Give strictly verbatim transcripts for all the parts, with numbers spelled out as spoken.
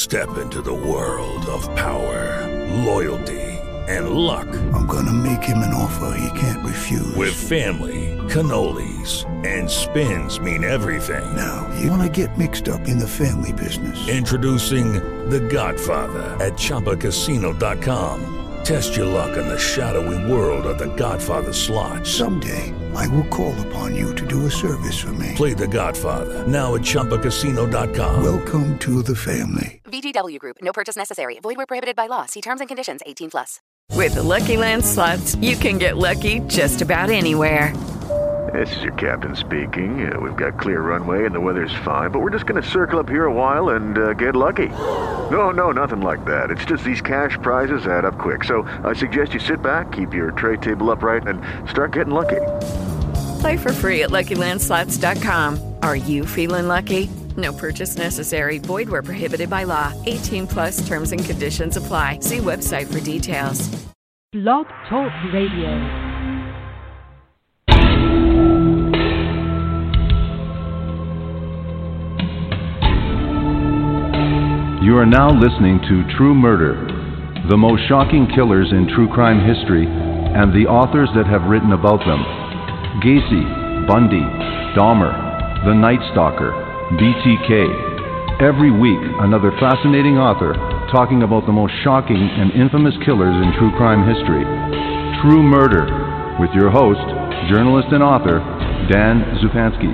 Step into the world of power, loyalty, and luck. I'm gonna make him an offer he can't refuse. With family, cannolis, and spins mean everything. Now, you wanna get mixed up in the family business. Introducing The Godfather at Chumba Casino dot com. Test your luck in the shadowy world of The Godfather slot. Someday, I will call upon you to do a service for me. Play The Godfather now at Chumba Casino dot com. Welcome to the family. V G W Group. No purchase necessary. Void where prohibited by law. See terms and conditions. eighteen plus. With the Lucky Land Slots, you can get lucky just about anywhere. This is your captain speaking. Uh, we've got clear runway and the weather's fine, but we're just going to circle up here a while and uh, get lucky. No, no, nothing like that. It's just these cash prizes add up quick. So I suggest you sit back, keep your tray table upright, and start getting lucky. Play for free at Lucky Land Slots dot com. Are you feeling lucky? No purchase necessary. Void where prohibited by law. eighteen plus terms and conditions apply. See website for details. Blog Talk Radio. You are now listening to True Murder, the most shocking killers in true crime history, and the authors that have written about them. Gacy, Bundy, Dahmer, The Night Stalker, B T K. Every week, another fascinating author talking about the most shocking and infamous killers in true crime history. True Murder, with your host, journalist and author, Dan Zupansky.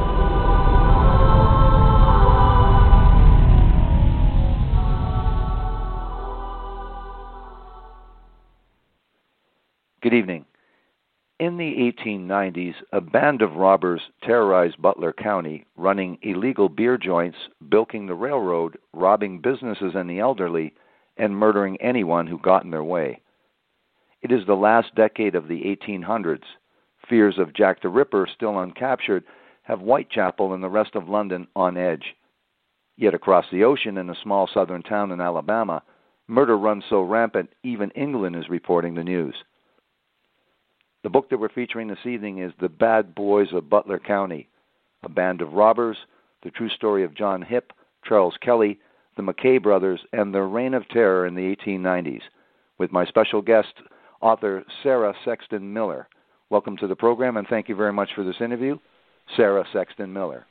Good evening. In the eighteen nineties, a band of robbers terrorized Butler County, running illegal beer joints, bilking the railroad, robbing businesses and the elderly, and murdering anyone who got in their way. It is the last decade of the eighteen hundreds. Fears of Jack the Ripper, still uncaptured, have Whitechapel and the rest of London on edge. Yet across the ocean, in a small southern town in Alabama, murder runs so rampant, even England is reporting the news. The book that we're featuring this evening is The Bad Boys of Butler County, a band of robbers, the true story of John Hipp, Charles Kelly, the McKay brothers, and their reign of terror in the eighteen nineties, with my special guest, author Sarah Sexton Miller. Welcome to the program, and thank you very much for this interview, Sarah Sexton Miller.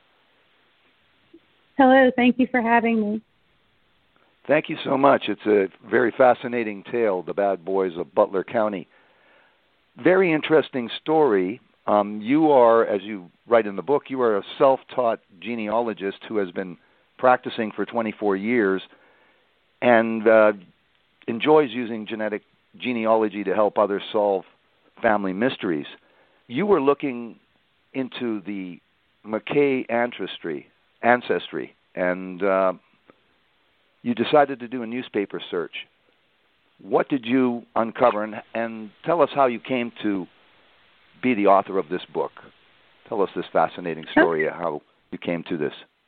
Hello, thank you for having me. Thank you so much. It's a very fascinating tale, The Bad Boys of Butler County. Very interesting story. Um, you are, as you write in the book, you are a self-taught genealogist who has been practicing for twenty-four years and uh, enjoys using genetic genealogy to help others solve family mysteries. You were looking into the McKay ancestry, ancestry and uh, you decided to do a newspaper search. What did you uncover, and, and tell us how you came to be the author of this book. Tell us this fascinating story of how you came to this.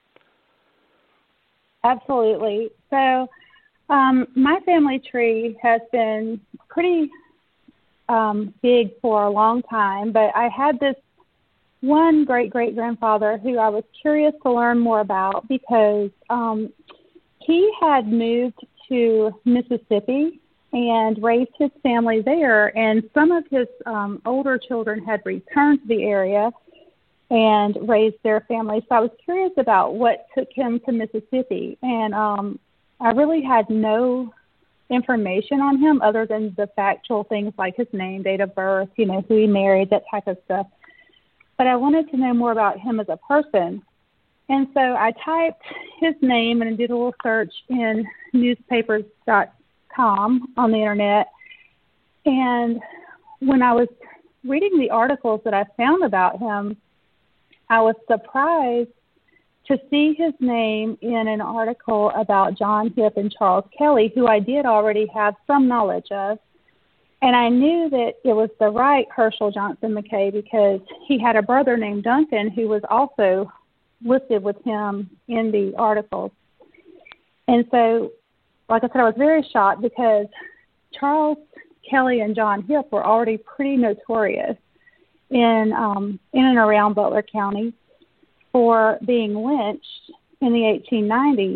Absolutely. So um, my family tree has been pretty um, big for a long time, but I had this one great-great-grandfather who I was curious to learn more about because um, he had moved to Mississippi and raised his family there, and some of his um, older children had returned to the area and raised their family. So I was curious about what took him to Mississippi, and um, I really had no information on him other than the factual things like his name, date of birth, you know, who he married, that type of stuff. But I wanted to know more about him as a person. And so I typed his name and did a little search in newspapers dot com on the internet. And when I was reading the articles that I found about him, I was surprised to see his name in an article about John Hipp and Charles Kelly, who I did already have some knowledge of. And I knew that it was the right Herschel Johnson McKay because he had a brother named Duncan who was also listed with him in the articles. And so, like I said, I was very shocked because Charles Kelly and John Hipp were already pretty notorious in um, in and around Butler County for being lynched in the eighteen nineties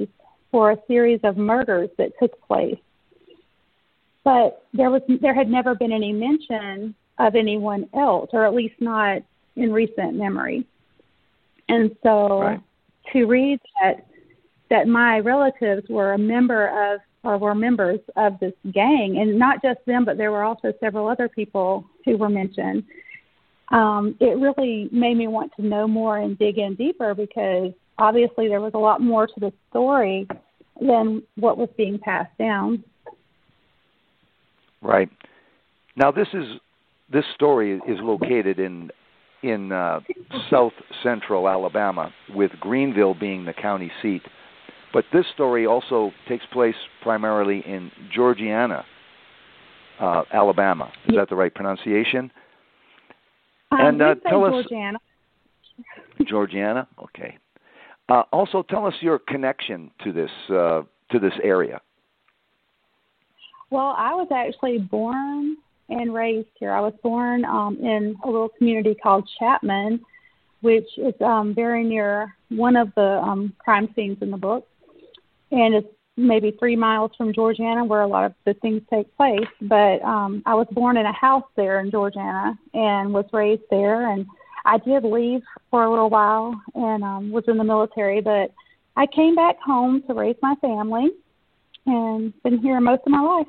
for a series of murders that took place. But there was there had never been any mention of anyone else, or at least not in recent memory. And so right. to read that that my relatives were a member of, or were members of this gang, and not just them, but there were also several other people who were mentioned, um, it really made me want to know more and dig in deeper, because obviously there was a lot more to the story than what was being passed down. Right. Now, this is this story is located in in uh, south central Alabama, with Greenville being the county seat. But this story also takes place primarily in Georgiana, uh, Alabama. Is that the right pronunciation? Um, and uh, tell us, Georgiana. Georgiana. Okay. Uh, also, tell us your connection to this uh, to this area. Well, I was actually born and raised here. I was born um, in a little community called Chapman, which is um, very near one of the um, crime scenes in the book. And it's maybe three miles from Georgiana, where a lot of the things take place. But um, I was born in a house there in Georgiana and was raised there. And I did leave for a little while and um, was in the military. But I came back home to raise my family and been here most of my life.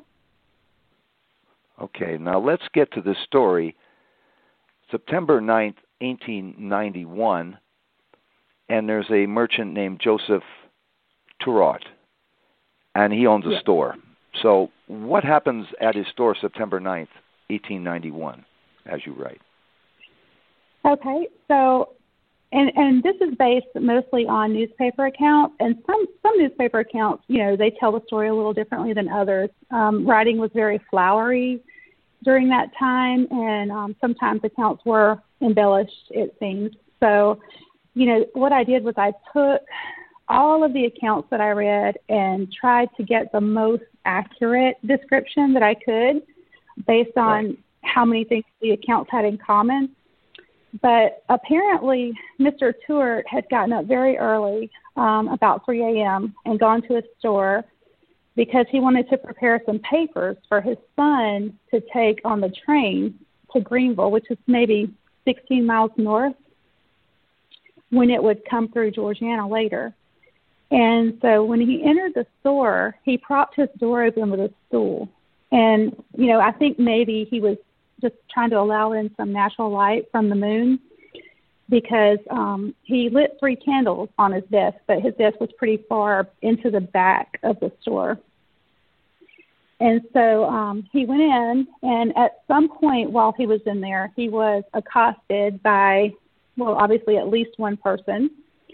Okay, now let's get to the story. September ninth, eighteen ninety-one, and there's a merchant named Joseph Turot, and he owns a yes. store. So what happens at his store September ninth, eighteen ninety-one, as you write? Okay, so, and, and this is based mostly on newspaper accounts, and some, some newspaper accounts, you know, they tell the story a little differently than others. Um, writing was very flowery during that time, and um, sometimes accounts were embellished, it seems. So, you know, what I did was I took all of the accounts that I read and tried to get the most accurate description that I could based on right. how many things the accounts had in common. But apparently, Mister Turot had gotten up very early, um, about three a.m., and gone to a store because he wanted to prepare some papers for his son to take on the train to Greenville, which is maybe sixteen miles north, when it would come through Georgiana later. And so when he entered the store, he propped his door open with a stool. And, you know, I think maybe he was just trying to allow in some natural light from the moon, because um, he lit three candles on his desk, but his desk was pretty far into the back of the store. And so um, he went in, and at some point while he was in there, he was accosted by, well, obviously at least one person.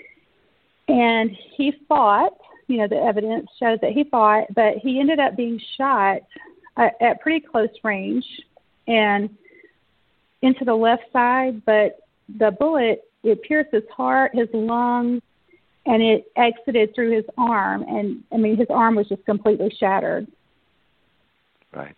And he fought. You know, the evidence showed that he fought, but he ended up being shot at, at pretty close range and into the left side, but the bullet, it pierced his heart, his lungs, and it exited through his arm. And, I mean, his arm was just completely shattered. Right.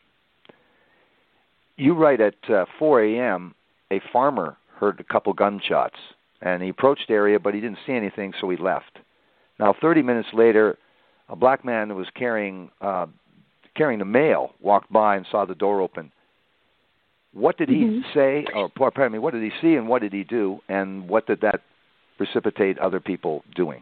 You write at uh, four a.m., a farmer heard a couple gunshots, and he approached the area, but he didn't see anything, so he left. Now, thirty minutes later, a black man who was carrying uh, carrying the mail walked by and saw the door open. What did he mm-hmm. say, or pardon me, what did he see and what did he do, and what did that precipitate other people doing?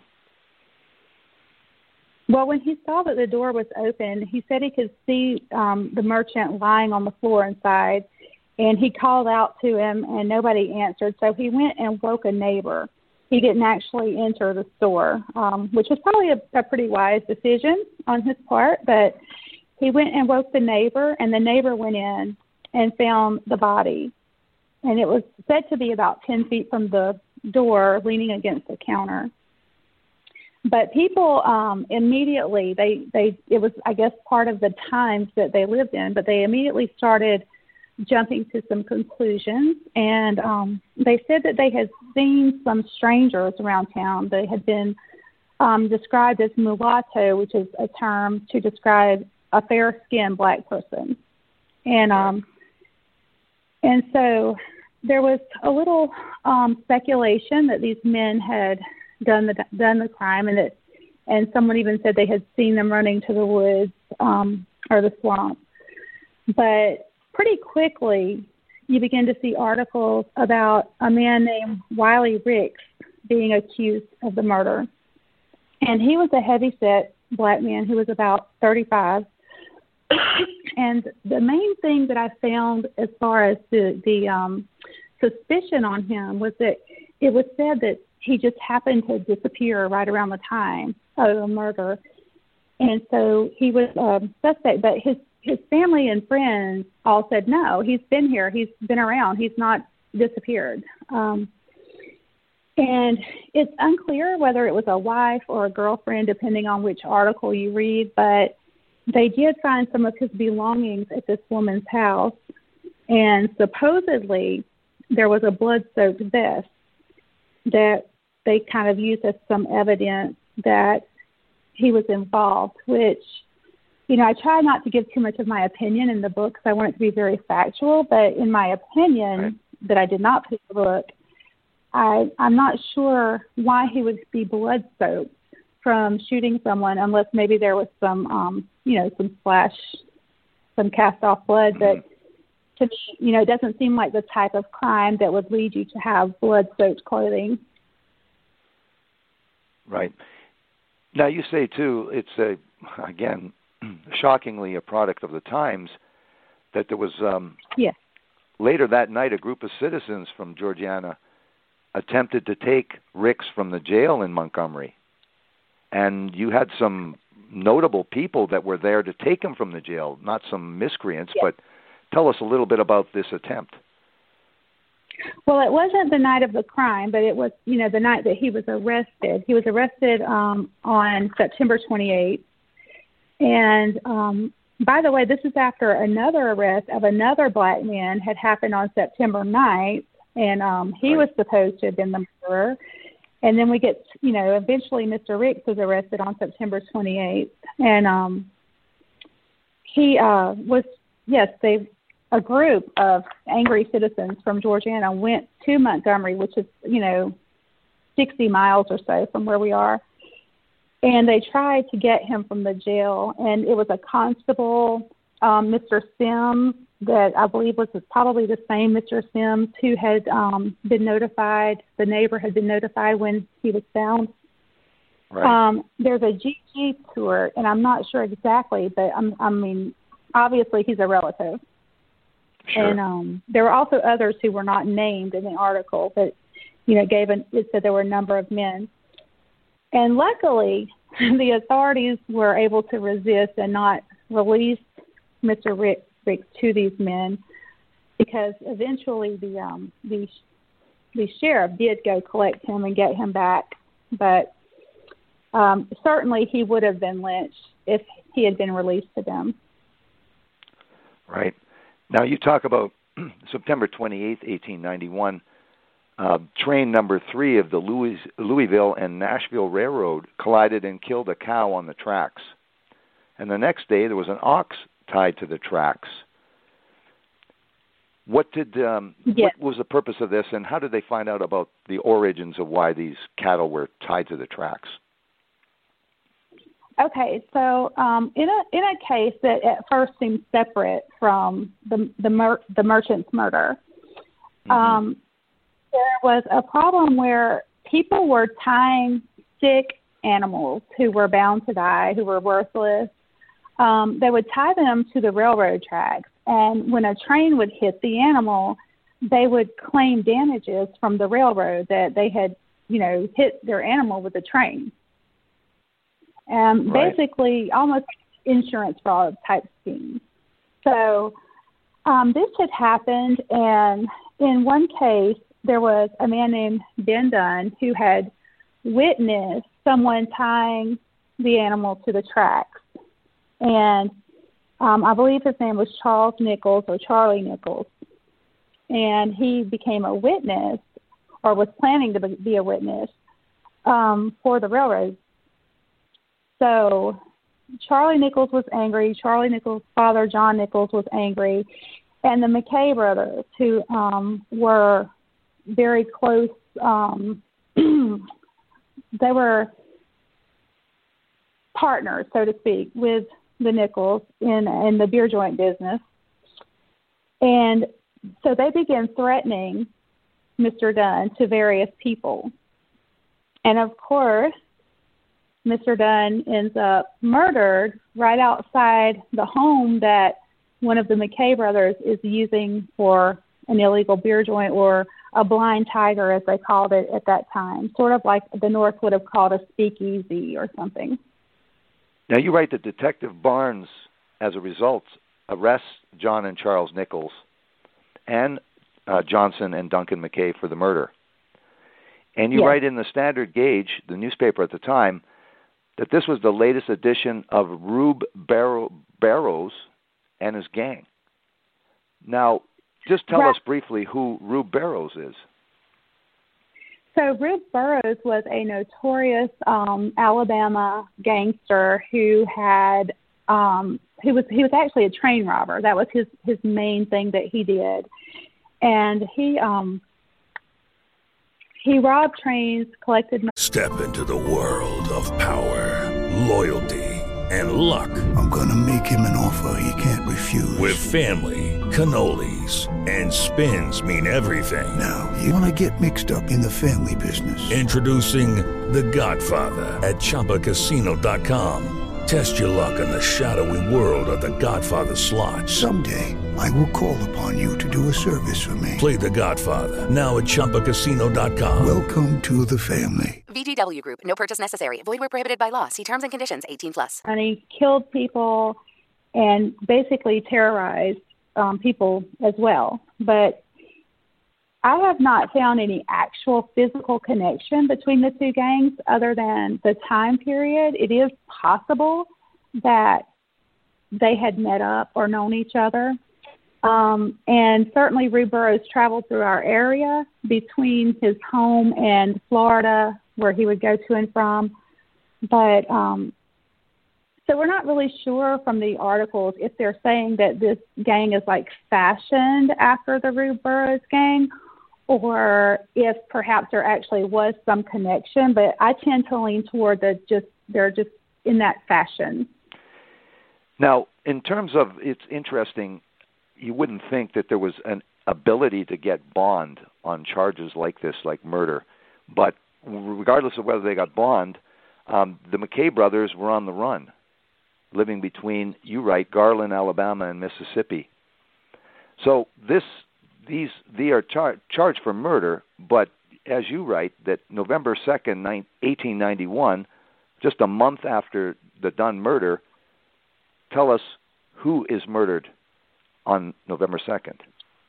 Well, when he saw that the door was open, he said he could see um, the merchant lying on the floor inside, and he called out to him, and nobody answered. So he went and woke a neighbor. He didn't actually enter the store, um, which was probably a, a pretty wise decision on his part, but he went and woke the neighbor, and the neighbor went in and found the body. And it was said to be about ten feet from the door, leaning against the counter. But people um, immediately, they, they it was, I guess, part of the times that they lived in, but they immediately started jumping to some conclusions. And um, they said that they had seen some strangers around town. They had been um, described as mulatto, which is a term to describe a fair-skinned black person. And um, and so there was a little um, speculation that these men had done the done the crime, and that and someone even said they had seen them running to the woods um, or the swamp. But pretty quickly, you begin to see articles about a man named Wiley Ricks being accused of the murder. And he was a heavy-set black man who was about thirty-five. And the main thing that I found as far as the, the um, suspicion on him was that it was said that he just happened to disappear right around the time of the murder. And so he was um, suspect, but his, his family and friends all said, no, he's been here. He's been around. He's not disappeared. Um, and it's unclear whether it was a wife or a girlfriend, depending on which article you read, but they did find some of his belongings at this woman's house. And supposedly there was a blood-soaked vest that they kind of used as some evidence that he was involved, which, you know, I try not to give too much of my opinion in the book because I want it to be very factual, but in my opinion right. that I did not put in the book, I, I'm not sure why he would be blood-soaked from shooting someone unless maybe there was some, um, you know, some splash, some cast-off blood. Mm-hmm. But to me, you know, it doesn't seem like the type of crime that would lead you to have blood-soaked clothing. Right. Now, you say, too, it's, a again, shockingly a product of the times that there was, um, yes. later that night, a group of citizens from Georgiana attempted to take Ricks from the jail in Montgomery. And you had some notable people that were there to take him from the jail, not some miscreants, yes. But tell us a little bit about this attempt. Well, it wasn't the night of the crime, but it was, you know, the night that he was arrested. He was arrested um, on September twenty-eighth. And um, by the way, this is after another arrest of another black man had happened on September ninth, and um, he right. was supposed to have been the murderer. And then we get, you know, eventually Mister Ricks was arrested on September twenty-eighth. And um, he uh, was, yes, they, a group of angry citizens from Georgiana went to Montgomery, which is, you know, sixty miles or so from where we are. And they tried to get him from the jail. And it was a constable, um, Mister Sims, that I believe was probably the same Mister Sims who had um, been notified, the neighbor had been notified when he was found. Right. Um, there's a G G tour, and I'm not sure exactly, but I'm, I mean, obviously he's a relative. Sure. And um, there were also others who were not named in the article, but, you know, gave an, it said there were a number of men. And luckily, the authorities were able to resist and not release Mister Ricks to these men, because eventually the um, the the sheriff did go collect him and get him back. But um, certainly he would have been lynched if he had been released to them. Right. Now you talk about September twenty-eighth, eighteen ninety-one. Uh, train number three of the Louis, Louisville and Nashville Railroad collided and killed a cow on the tracks. And the next day there was an ox tied to the tracks. What did um, yes. what was the purpose of this, and how did they find out about the origins of why these cattle were tied to the tracks? Okay, so um, in a in a case that at first seemed separate from the the, mer- the merchant's murder, mm-hmm. um, there was a problem where people were tying sick animals who were bound to die, who were worthless. Um, they would tie them to the railroad tracks, and when a train would hit the animal, they would claim damages from the railroad that they had, you know, hit their animal with a train. Um, right. Basically, almost insurance fraud type scheme. So um, this had happened, and in one case, there was a man named Ben Dunn who had witnessed someone tying the animal to the tracks. And um, I believe his name was Charles Nichols or Charlie Nichols. And he became a witness, or was planning to be a witness, um, for the railroad. So Charlie Nichols was angry. Charlie Nichols' father, John Nichols, was angry. And the McKay brothers, who um, were very close, um, they were partners, so to speak, with the Nichols in, in the beer joint business. And so they began threatening Mister Dunn to various people. And, of course, Mister Dunn ends up murdered right outside the home that one of the McKay brothers is using for an illegal beer joint, or a blind tiger, as they called it at that time, sort of like the North would have called a speakeasy or something. Now, you write that Detective Barnes, as a result, arrests John and Charles Nichols and uh, Johnson and Duncan McKay for the murder. And you yes. write in the Standard Gauge, the newspaper at the time, that this was the latest edition of Rube Barrow, Barrows and his gang. Now, just tell right. us briefly who Rube Barrows is. So Rube Burroughs was a notorious um, Alabama gangster who had um, who was he was actually a train robber. That was his his main thing that he did, and he um, he robbed trains, collected. Step into the world of power, loyalty, and luck. I'm gonna make him an offer he can't refuse. With family, cannolis, and spins mean everything. Now, you wanna get mixed up in the family business. Introducing The Godfather at Chumba Casino dot com. Test your luck in the shadowy world of The Godfather slot. Someday, I will call upon you to do a service for me. Play The Godfather now at Chumba Casino dot com. Welcome to the family. V G W Group. No purchase necessary. Void where prohibited by law. See terms and conditions. eighteen plus. And he killed people and basically terrorized um, people as well. But I have not found any actual physical connection between the two gangs other than the time period. It is possible that they had met up or known each other. Um, and certainly Rube Burroughs traveled through our area between his home and Florida, where he would go to and from. But um, so we're not really sure from the articles if they're saying that this gang is like fashioned after the Rube Burroughs gang, or if perhaps there actually was some connection. But I tend to lean toward the just they're just in that fashion. Now, in terms of, it's interesting, you wouldn't think that there was an ability to get bond on charges like this, like murder. But regardless of whether they got bond, um, the McKay brothers were on the run, living between, you write, Garland, Alabama, and Mississippi. So this, these, they are char- charged for murder, but as you write, that November second, eighteen ninety-one, just a month after the Dunn murder, tell us who is murdered on November second.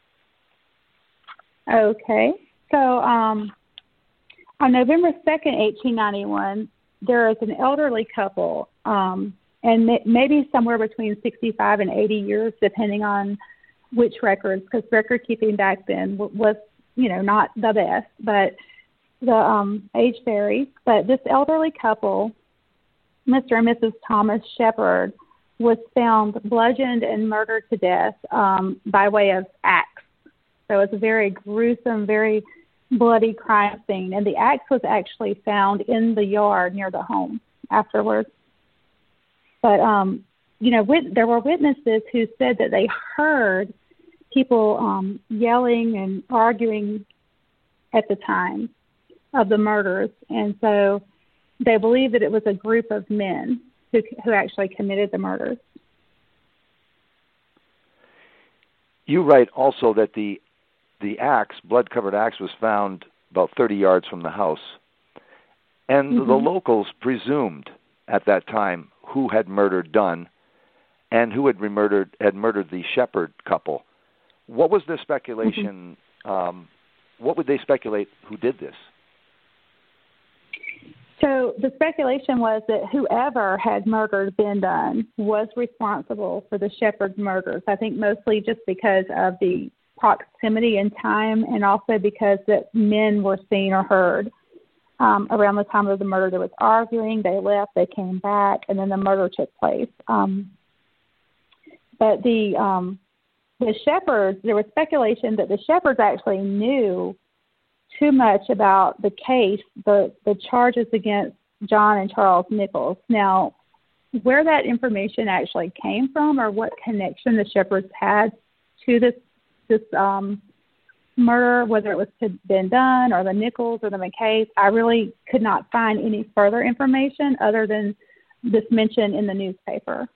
Okay. So um, on November second, eighteen ninety-one, there is an elderly couple, um, and maybe somewhere between sixty-five and eighty years, depending on which records, because record keeping back then was, you know, not the best, but the um, age varies. But this elderly couple, Mister and Missus Thomas Shepard, was found bludgeoned and murdered to death um, by way of axe. So it's a very gruesome, very bloody crime scene. And the axe was actually found in the yard near the home afterwards. But, um, you know, wit- there were witnesses who said that they heard people um, yelling and arguing at the time of the murders. And so they believe that it was a group of men who who actually committed the murders. You write also that the the axe, blood-covered axe, was found about thirty yards from the house. And mm-hmm. the locals presumed at that time who had murdered Dunn and who had murdered had murdered the Shepard couple. What was their speculation? Mm-hmm. Um, what would they speculate who did this? So the speculation was that whoever had murdered Ben Dunn was responsible for the Shepard murders. I think mostly just because of the proximity in time, and also because that men were seen or heard um, around the time of the murder. There was arguing, they left, they came back, and then the murder took place. Um, but the um, the Shepards, there was speculation that the Shepards actually knew too much about the case, the, the charges against John and Charles Nichols. Now, where that information actually came from or what connection the Shepherds had to this this um, murder, whether it was to Ben Dunn or the Nichols or the McKays. I really could not find any further information other than this mention in the newspaper.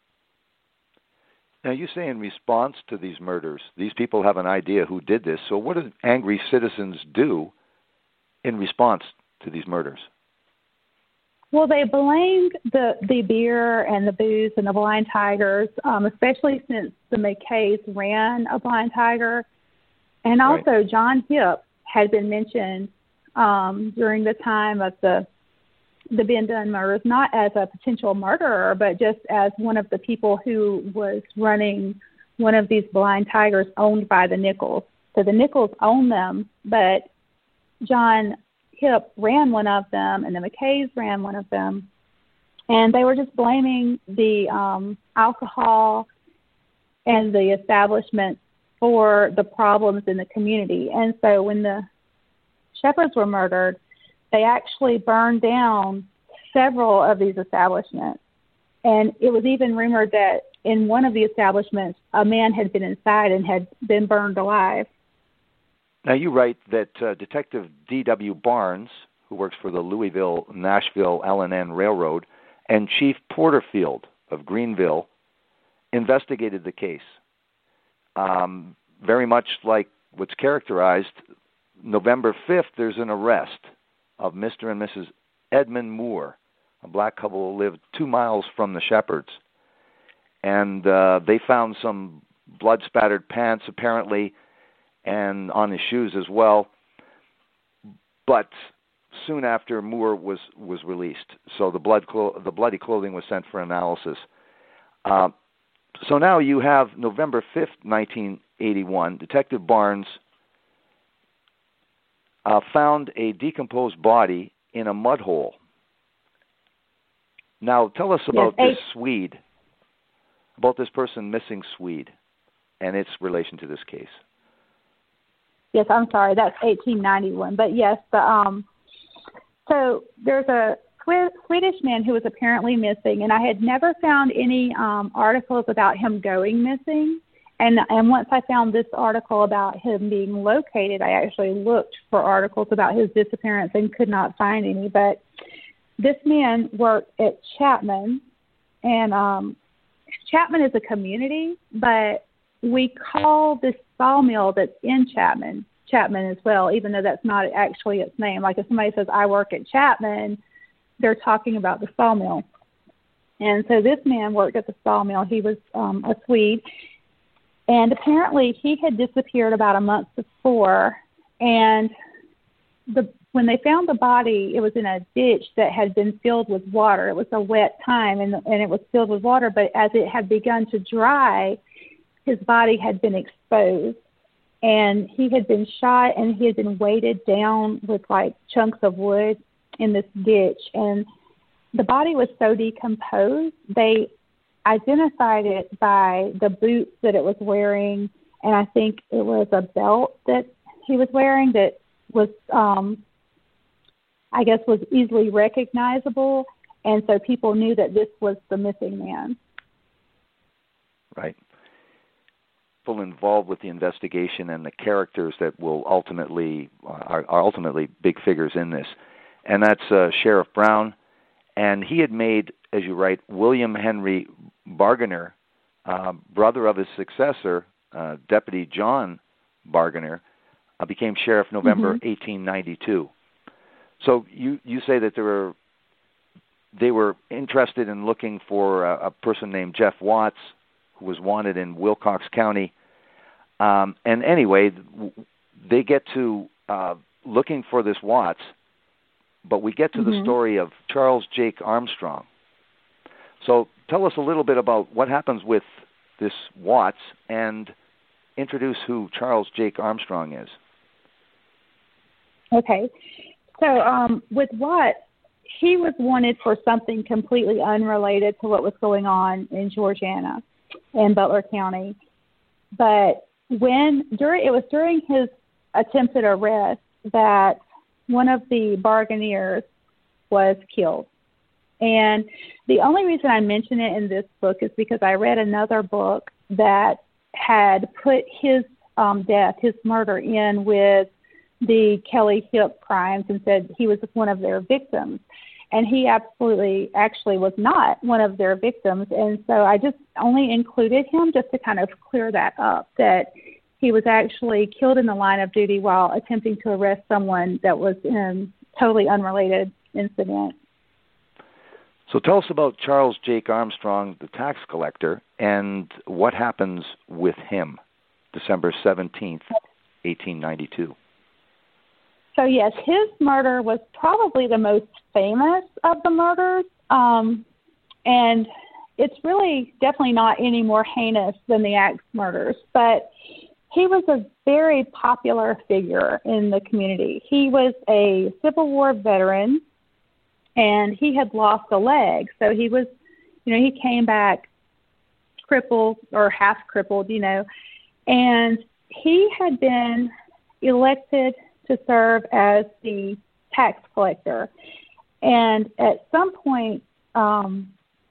Now, you say in response to these murders, these people have an idea who did this. So what did angry citizens do in response to these murders? Well, they blamed the, the beer and the booze and the blind tigers, um, especially since the McKays ran a blind tiger. And also right. John Hipp had been mentioned um, during the time of the the Ben Dunn murders, not as a potential murderer, but just as one of the people who was running one of these blind tigers owned by the Nichols. So the Nichols owned them, but John Hipp ran one of them, and the McKays ran one of them. And they were just blaming the um, alcohol and the establishment for the problems in the community. And so when the Shepherds were murdered, they actually burned down several of these establishments. And it was even rumored that in one of the establishments, a man had been inside and had been burned alive. Now, you write that uh, Detective D W Barnes, who works for the Louisville-Nashville L and N Railroad, and Chief Porterfield of Greenville investigated the case. Um, very much like what's characterized, November fifth, there's an arrest of Mister and Missus Edmund Moore, a black couple who lived two miles from the Shepherds. And uh, they found some blood-spattered pants, apparently, and on his shoes as well. But soon after, Moore was, was released. So the blood clo- the bloody clothing was sent for analysis. Uh, so now you have November fifth, nineteen eighty-one, Detective Barnes Uh, found a decomposed body in a mud hole. Now, tell us about yes, this Swede, about this person missing Swede, and its relation to this case. Yes, I'm sorry, that's eighteen ninety-one. But yes, the um, so there's a Swedish man who was apparently missing, and I had never found any um, articles about him going missing. And and once I found this article about him being located, I actually looked for articles about his disappearance and could not find any. But this man worked at Chapman, and um, Chapman is a community, but we call this sawmill that's in Chapman, Chapman as well, even though that's not actually its name. Like if somebody says, I work at Chapman, they're talking about the sawmill. And so this man worked at the sawmill. He was um, a Swede. And apparently he had disappeared about a month before, and the when they found the body, it was in a ditch that had been filled with water. It was a wet time, and, and it was filled with water, but as it had begun to dry, his body had been exposed. And he had been shot, and he had been weighted down with, like, chunks of wood in this ditch. And the body was so decomposed, they identified it by the boots that it was wearing, and I think it was a belt that he was wearing that was, um, I guess, was easily recognizable, and so people knew that this was the missing man. Right. People involved with the investigation and the characters that will ultimately are, are ultimately big figures in this, and that's uh, Sheriff Brown, and he had made, as you write, William Henry Bargainer, uh, brother of his successor, uh, Deputy John Bargainer, uh, became sheriff November mm-hmm. eighteen ninety-two. So you, you say that there were they were interested in looking for a, a person named Jeff Watts, who was wanted in Wilcox County. Um, and anyway, they get to uh, looking for this Watts, but we get to mm-hmm. the story of Charles Jake Armstrong. So tell us a little bit about what happens with this Watts and introduce who Charles Jake Armstrong is. Okay. So um, with Watts, he was wanted for something completely unrelated to what was going on in Georgiana in Butler County. But when during it was during his attempted arrest that one of the bargainers was killed. And the only reason I mention it in this book is because I read another book that had put his um, death, his murder, in with the Kelly Hip crimes and said he was one of their victims. And he absolutely actually was not one of their victims. And so I just only included him just to kind of clear that up, that he was actually killed in the line of duty while attempting to arrest someone that was in a totally unrelated incident. So tell us about Charles Jake Armstrong, the tax collector, and what happens with him December seventeenth, eighteen ninety-two. So, yes, his murder was probably the most famous of the murders, um, and it's really definitely not any more heinous than the axe murders, but he was a very popular figure in the community. He was a Civil War veteran, and he had lost a leg, so he was, you know, he came back crippled or half crippled, you know, and he had been elected to serve as the tax collector. And at some point, um,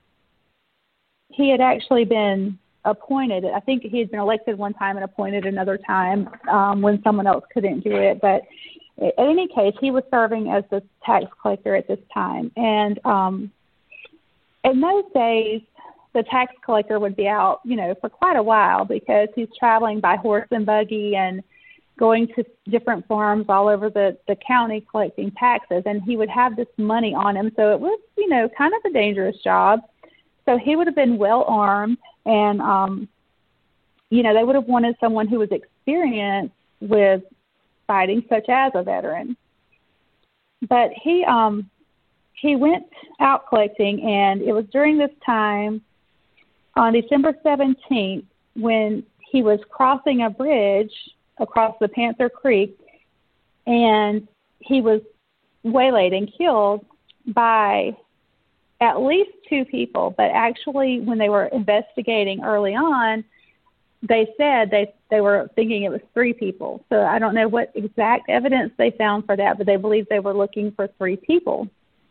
he had actually been appointed. I think he had been elected one time and appointed another time um, when someone else couldn't do it. But in any case, he was serving as the tax collector at this time. And um, in those days, the tax collector would be out, you know, for quite a while because he's traveling by horse and buggy and going to different farms all over the, the county collecting taxes, and he would have this money on him. So it was, you know, kind of a dangerous job. So he would have been well armed, and, um, you know, they would have wanted someone who was experienced with fighting, such as a veteran. But he um, he went out collecting, and it was during this time on December seventeenth when he was crossing a bridge across the Panther Creek, and he was waylaid and killed by at least two people. But actually, when they were investigating early on, they said they, they were thinking it was three people. So I don't know what exact evidence they found for that, but they believed they were looking for three people.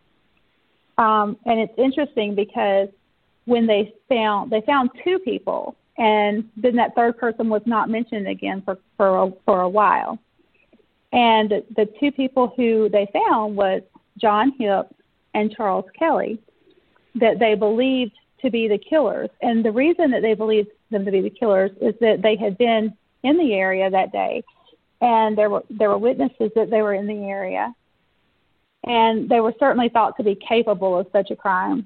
Um, and it's interesting because when they found they found two people, and then that third person was not mentioned again for, for, a, for a while. And the two people who they found was John Hip and Charles Kelly, that they believed to be the killers. And the reason that they believed them to be the killers is that they had been in the area that day, and there were there were witnesses that they were in the area, and they were certainly thought to be capable of such a crime.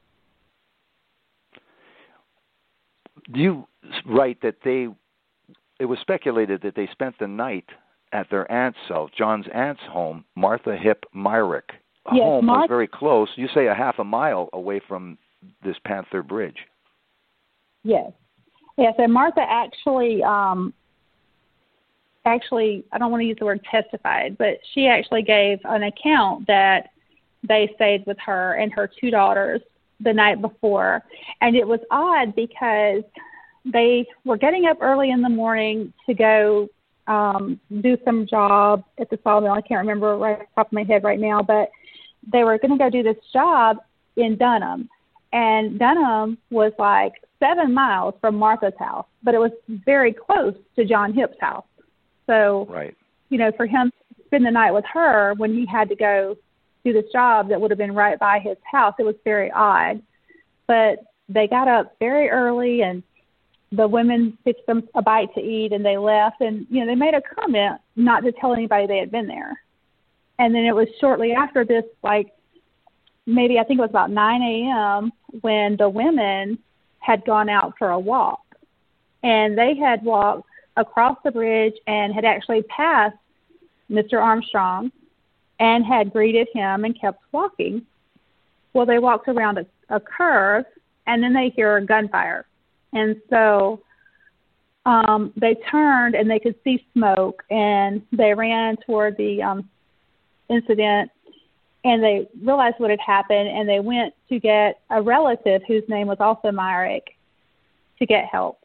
You write that they, it was speculated that they spent the night at their aunt's house, John's aunt's home, Martha Hip Myrick. A yes, home Mar- was very close. You say a half a mile away from this Panther Bridge. Yes. Yes, and Martha actually, um, actually, I don't want to use the word testified, but she actually gave an account that they stayed with her and her two daughters the night before. And it was odd because they were getting up early in the morning to go um, do some job at the sawmill. I can't remember right off the top of my head right now, but they were going to go do this job in Dunham. And Dunham was like seven miles from Martha's house, but it was very close to John Hip's house. So, right. you know, for him to spend the night with her when he had to go do this job that would have been right by his house, it was very odd. But they got up very early, and the women fixed them a bite to eat, and they left. And, you know, they made a comment not to tell anybody they had been there. And then it was shortly after this, like maybe I think it was about nine a.m., when the women had gone out for a walk. And they had walked across the bridge and had actually passed Mister Armstrong and had greeted him and kept walking. Well, they walked around a, a curve, and then they hear gunfire. And so um, they turned, and they could see smoke, and they ran toward the um, incident, and they realized what had happened, and they went to get a relative whose name was also Myrick to get help.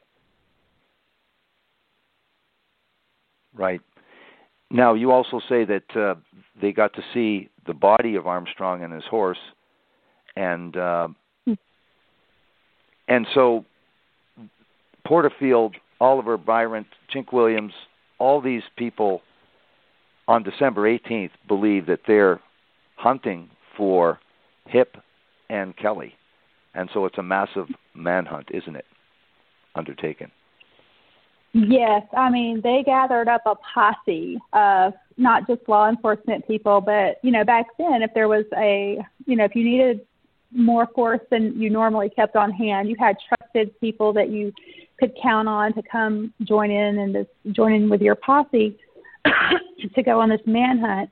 Right. Now, you also say that uh, they got to see the body of Armstrong and his horse, And uh, and so Porterfield, Oliver, Byron, Chink Williams, all these people on December eighteenth believe that they're hunting for Hip and Kelly. And so it's a massive manhunt, isn't it, undertaken? Yes. I mean, they gathered up a posse of not just law enforcement people, but, you know, back then, if there was a, you know, if you needed more force than you normally kept on hand, you had trusted people that you could count on to come join in and to join in with your posse to go on this manhunt.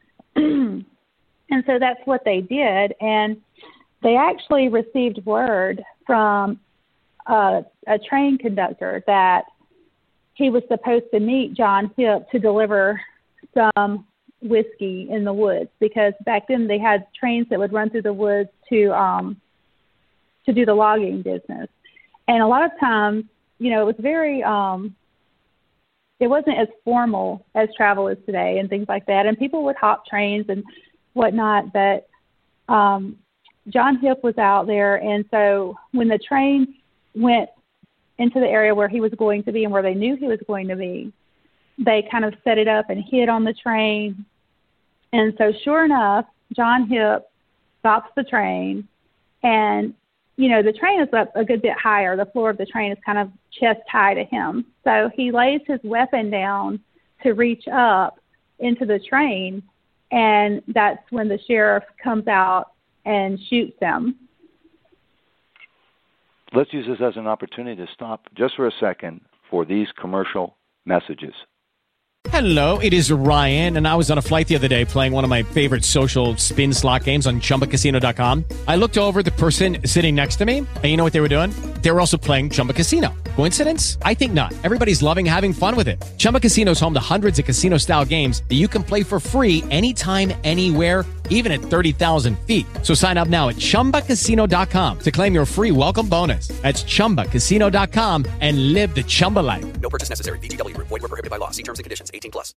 And so that's what they did. And they actually received word from uh, a train conductor that he was supposed to meet John Hip to deliver some whiskey in the woods, because back then they had trains that would run through the woods to um, to do the logging business. And a lot of times, you know, it was very, um, it wasn't as formal as travel is today and things like that. And people would hop trains and whatnot, but um, John Hip was out there. And so when the train went into the area where he was going to be and where they knew he was going to be, they kind of set it up and hid on the train. And so sure enough, John Hip stops the train, and, you know, the train is up a good bit higher. The floor of the train is kind of chest high to him. So he lays his weapon down to reach up into the train, and that's when the sheriff comes out and shoots him. Let's use this as an opportunity to stop just for a second for these commercial messages. Hello, it is Ryan, and I was on a flight the other day playing one of my favorite social spin slot games on Chumba Casino dot com. I looked over at the person sitting next to me, and you know what they were doing? They were also playing Chumba Casino. Coincidence? I think not. Everybody's loving having fun with it. Chumba Casino is home to hundreds of casino-style games that you can play for free anytime, anywhere, even at thirty thousand feet. So sign up now at Chumba Casino dot com to claim your free welcome bonus. That's Chumba Casino dot com and live the Chumba life. No purchase necessary. V G W. Void where prohibited by law. See terms and conditions. eighteen plus.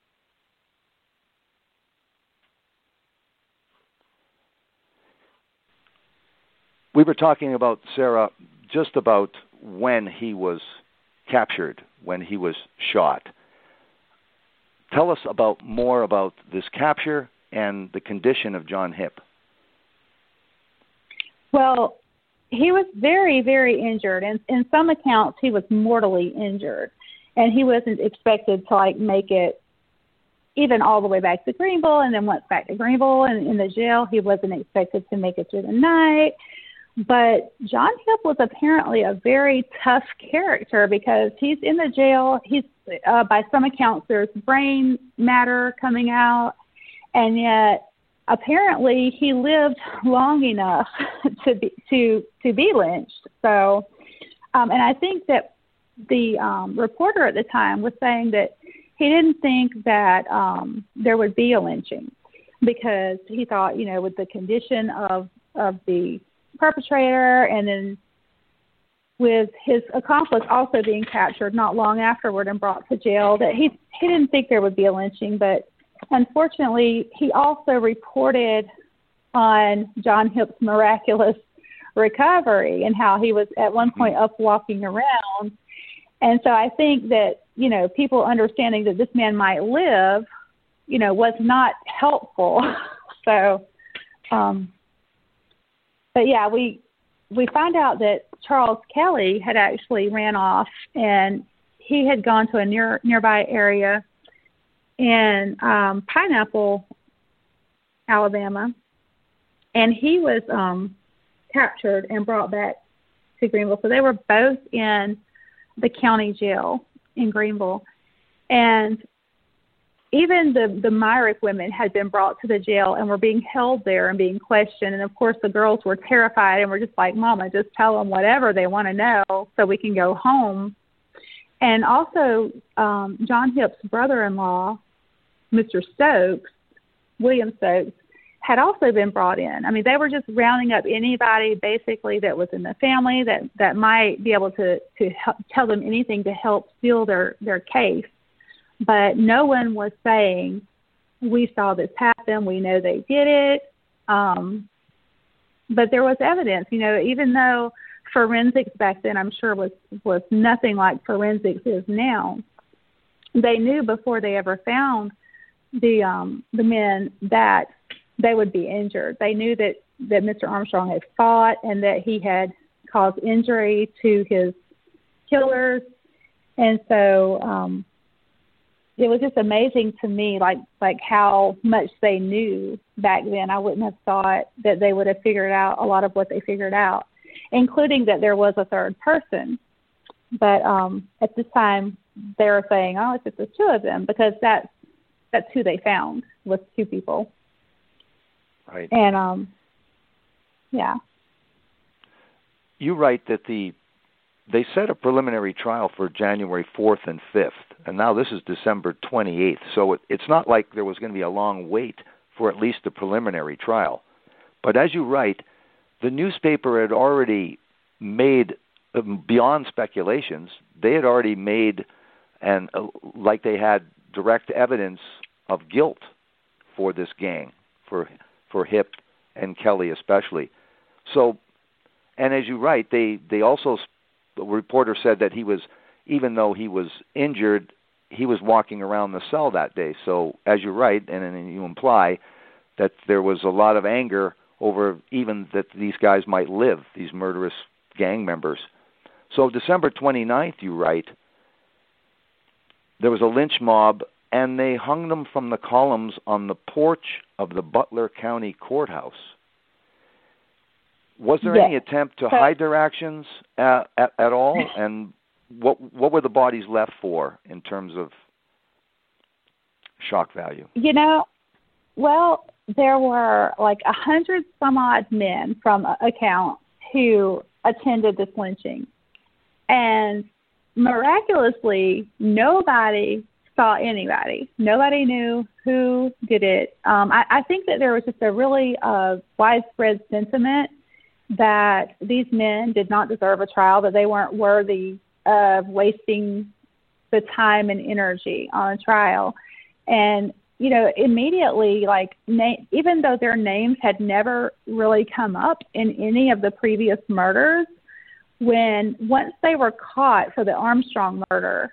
We were talking about, Sarah, just about when he was captured, when he was shot. Tell us about more about this capture and the condition of John Hip. Well, he was very, very injured. And in some accounts, he was mortally injured. And he wasn't expected to, like, make it even all the way back to Greenville. And then once back to Greenville and in the jail, he wasn't expected to make it through the night. But John Hip was apparently a very tough character, because he's in the jail. He's, uh, by some accounts, there's brain matter coming out. And yet, apparently, he lived long enough to be, to, to be lynched. So, um, and I think that the um, reporter at the time was saying that he didn't think that um, there would be a lynching, because he thought, you know, with the condition of, of the perpetrator, and then with his accomplice also being captured not long afterward and brought to jail, that he he didn't think there would be a lynching. But unfortunately, he also reported on John Hip's miraculous recovery and how he was at one point up walking around. And so I think that, you know, people understanding that this man might live, you know, was not helpful. so, um, but yeah, we we found out that Charles Kelly had actually ran off, and he had gone to a near nearby area in um, Pineapple, Alabama, and he was um, captured and brought back to Greenville. So they were both in the county jail in Greenville, and even the, the Myrick women had been brought to the jail and were being held there and being questioned. And, of course, the girls were terrified and were just like, Mama, just tell them whatever they want to know so we can go home. And also, um, John Hip's brother-in-law, Mister Stokes, William Stokes, had also been brought in. I mean, they were just rounding up anybody basically that was in the family that, that might be able to, to help, tell them anything to help seal their, their case. But no one was saying, we saw this happen, we know they did it. Um, but there was evidence, you know, even though forensics back then, I'm sure, was, was nothing like forensics is now. They knew before they ever found the um, the men that they would be injured. They knew that, that Mister Armstrong had fought and that he had caused injury to his killers. And so um, it was just amazing to me, like like how much they knew back then. I wouldn't have thought that they would have figured out a lot of what they figured out, including that there was a third person. But um, at this time, they were saying, oh, it's just the two of them, because that's, that's who they found, was two people. Right. And, um, yeah. You write that the they set a preliminary trial for January fourth and fifth, and now this is December twenty-eighth, so it, it's not like there was going to be a long wait for at least the preliminary trial. But as you write, the newspaper had already made, um, beyond speculations, they had already made, and uh, like they had direct evidence of guilt for this gang, for for Hip and Kelly especially. So, and as you write, they, they also, the reporter said that he was, even though he was injured, he was walking around the cell that day. So as you write, and, and you imply, that there was a lot of anger over even that these guys might live, these murderous gang members. So December twenty-ninth, you write, there was a lynch mob, and they hung them from the columns on the porch of the Butler County Courthouse. Was there yes. any attempt to hide their actions at, at, at all? And what what were the bodies left for in terms of shock value? You know, well, there were like a hundred some odd men from accounts who attended this lynching. And miraculously, nobody saw anybody. Nobody knew who did it. Um, I, I think that there was just a really uh, widespread sentiment that these men did not deserve a trial, that they weren't worthy of wasting the time and energy on a trial. And, you know, immediately, like, na- even though their names had never really come up in any of the previous murders, when once they were caught for the Armstrong murder,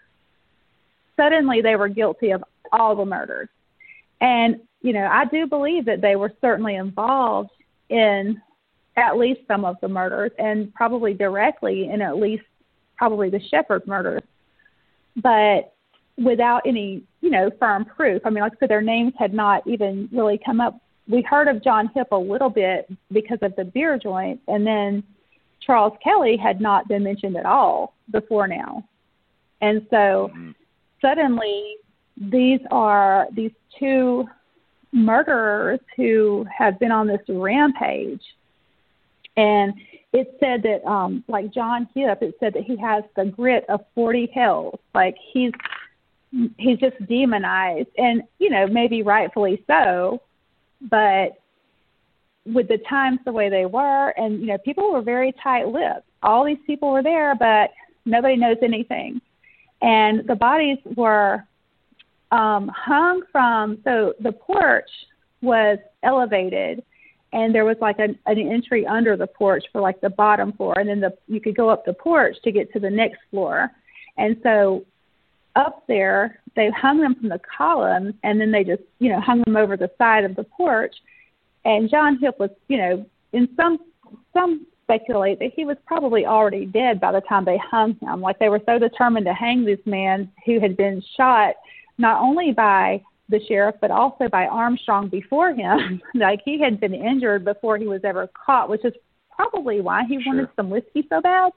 suddenly they were guilty of all the murders. And, you know, I do believe that they were certainly involved in at least some of the murders, and probably directly in at least probably the Shepherd murders, but without any, you know, firm proof. I mean, like I said, their names had not even really come up. We heard of John Hip a little bit because of the beer joint, and then Charles Kelly had not been mentioned at all before now. And so mm-hmm. suddenly these are these two murderers who have been on this rampage. And it said that, um, like John Hip, it said that he has the grit of forty hells. Like he's he's just demonized, and you know, maybe rightfully so. But with the times the way they were, and you know, people were very tight-lipped. All these people were there, but nobody knows anything. And the bodies were um, hung from. So the porch was elevated. And there was like an, an entry under the porch for like the bottom floor. And then the, you could go up the porch to get to the next floor. And so up there, they hung them from the columns, and then they just, you know, hung them over the side of the porch. And John Hip was, you know, in some, some speculate that he was probably already dead by the time they hung him. Like they were so determined to hang this man who had been shot not only by the sheriff, but also by Armstrong before him. Like he had been injured before he was ever caught, which is probably why he sure. wanted some whiskey so bad.